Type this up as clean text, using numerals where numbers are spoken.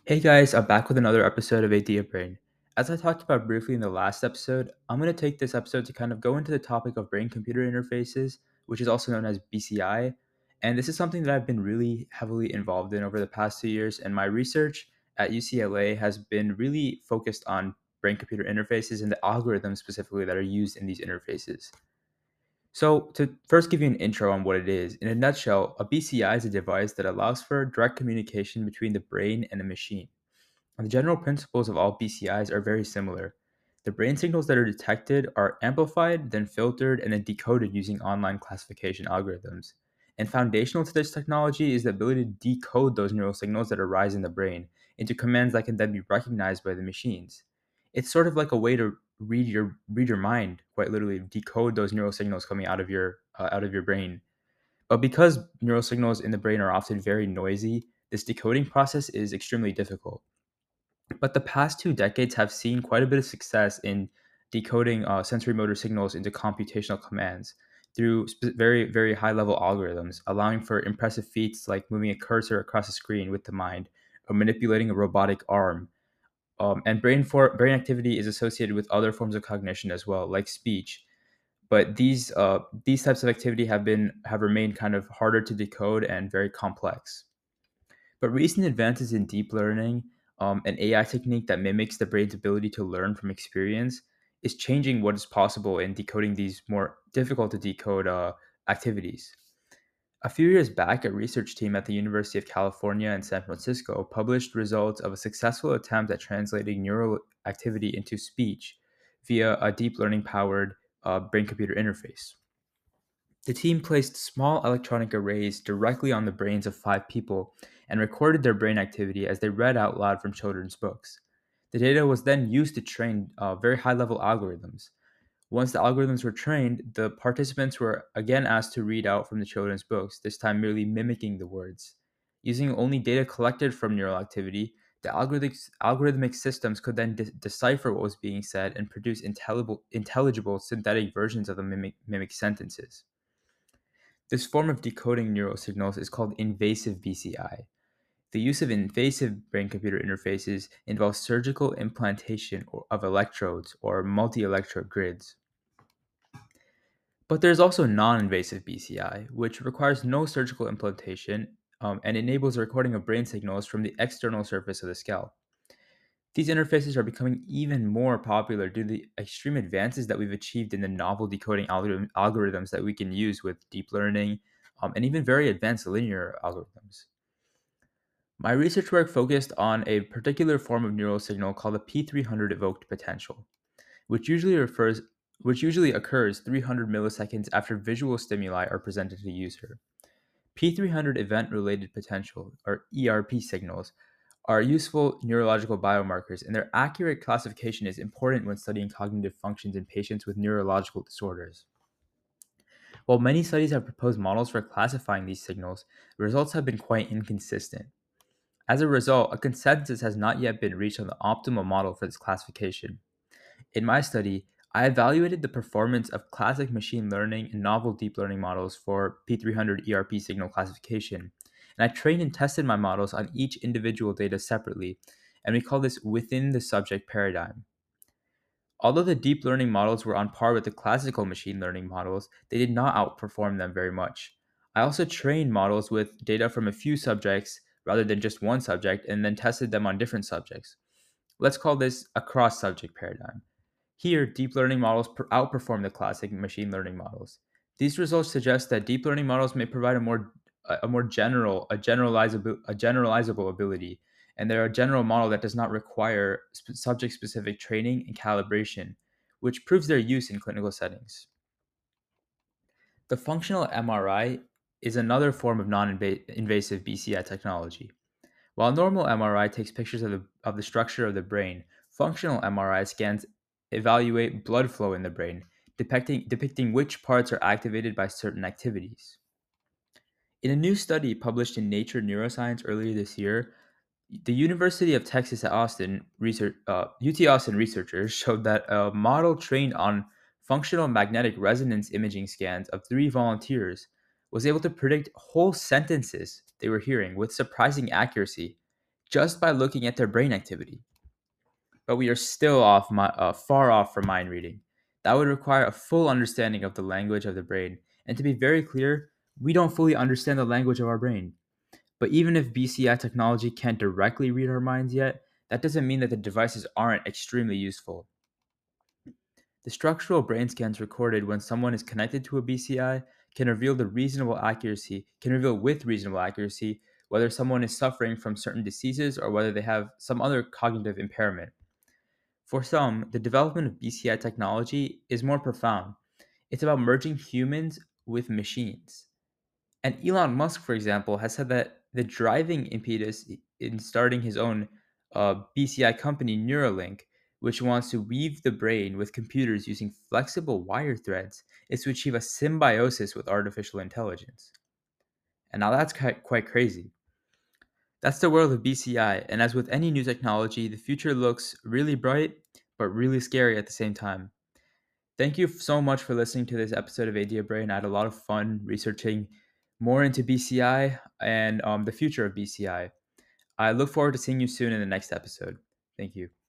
Hey guys, I'm back with another episode of Idea Brain. As I talked about briefly in the last episode, I'm going to take this episode to kind of go into the topic of brain computer interfaces, which is also known as BCI. And this is something that I've been really heavily involved in over the past 2 years. And my research at UCLA has been really focused on brain computer interfaces and the algorithms specifically that are used in these interfaces. So, to first give you an intro on what it is, in a nutshell, a BCI is a device that allows for direct communication between the brain and a machine. The general principles of all BCIs are very similar. The brain signals that are detected are amplified, then filtered, and then decoded using online classification algorithms. And foundational to this technology is the ability to decode those neural signals that arise in the brain into commands that can then be recognized by the machines. It's sort of like a way to read your mind, quite literally decode those neural signals coming out of your brain. But because neural signals in the brain are often very noisy, this decoding process is extremely difficult. But the past 2 decades have seen quite a bit of success in decoding sensory motor signals into computational commands through very, very high level algorithms, allowing for impressive feats like moving a cursor across a screen with the mind or manipulating a robotic arm. And brain activity is associated with other forms of cognition as well, like speech. But these types of activity have remained kind of harder to decode and very complex. But recent advances in deep learning, an AI technique that mimics the brain's ability to learn from experience, is changing what is possible in decoding these more difficult to decode activities. A few years back, a research team at the University of California in San Francisco published results of a successful attempt at translating neural activity into speech via a deep learning powered brain computer interface. The team placed small electronic arrays directly on the brains of 5 people and recorded their brain activity as they read out loud from children's books. The data was then used to train very high level algorithms. Once the algorithms were trained, the participants were again asked to read out from the children's books, this time merely mimicking the words. Using only data collected from neural activity, the algorithmic systems could then decipher what was being said and produce intelligible synthetic versions of the mimic sentences. This form of decoding neural signals is called invasive BCI. The use of invasive brain computer interfaces involves surgical implantation of electrodes or multi electrode grids. But there's also non invasive BCI, which requires no surgical implantation and enables the recording of brain signals from the external surface of the scalp. These interfaces are becoming even more popular due to the extreme advances that we've achieved in the novel decoding algorithms that we can use with deep learning and even very advanced linear algorithms. My research work focused on a particular form of neural signal called the P300 evoked potential, which usually refers which usually occurs 300 milliseconds after visual stimuli are presented to the user. P300 event related potential, or ERP signals, are useful neurological biomarkers, and their accurate classification is important when studying cognitive functions in patients with neurological disorders. While many studies have proposed models for classifying these signals, the results have been quite inconsistent. As a result, a consensus has not yet been reached on the optimal model for this classification. In my study, I evaluated the performance of classic machine learning and novel deep learning models for P300 ERP signal classification, and I trained and tested my models on each individual data separately, and we call this within the subject paradigm. Although the deep learning models were on par with the classical machine learning models, they did not outperform them very much. I also trained models with data from a few subjects rather than just one subject and then tested them on different subjects. Let's call this a cross subject paradigm. Here, deep learning models outperform the classic machine learning models. These results suggest that deep learning models may provide a generalizable ability, and they're a general model that does not require subject specific training and calibration, which proves their use in clinical settings. The functional MRI is another form of non-invasive BCI technology. While normal MRI takes pictures of the structure of the brain, functional MRI scans evaluate blood flow in the brain, depicting which parts are activated by certain activities. In a new study published in Nature Neuroscience earlier this year, the University of Texas at Austin UT Austin researchers showed that a model trained on functional magnetic resonance imaging scans of 3 volunteers was able to predict whole sentences they were hearing with surprising accuracy, just by looking at their brain activity. But we are still far off from mind reading. That would require a full understanding of the language of the brain. And to be very clear, we don't fully understand the language of our brain. But even if BCI technology can't directly read our minds yet, that doesn't mean that the devices aren't extremely useful. The structural brain scans recorded when someone is connected to a BCI can reveal with reasonable accuracy whether someone is suffering from certain diseases or whether they have some other cognitive impairment. For some, the development of BCI technology is more profound. It's about merging humans with machines. And Elon Musk, for example, has said that the driving impetus in starting his own BCI company, Neuralink, which wants to weave the brain with computers using flexible wire threads, is to achieve a symbiosis with artificial intelligence. And now that's quite crazy. That's the world of BCI, and as with any new technology, the future looks really bright, but really scary at the same time. Thank you so much for listening to this episode of Idea Brain. I had a lot of fun researching more into BCI and the future of BCI. I look forward to seeing you soon in the next episode. Thank you.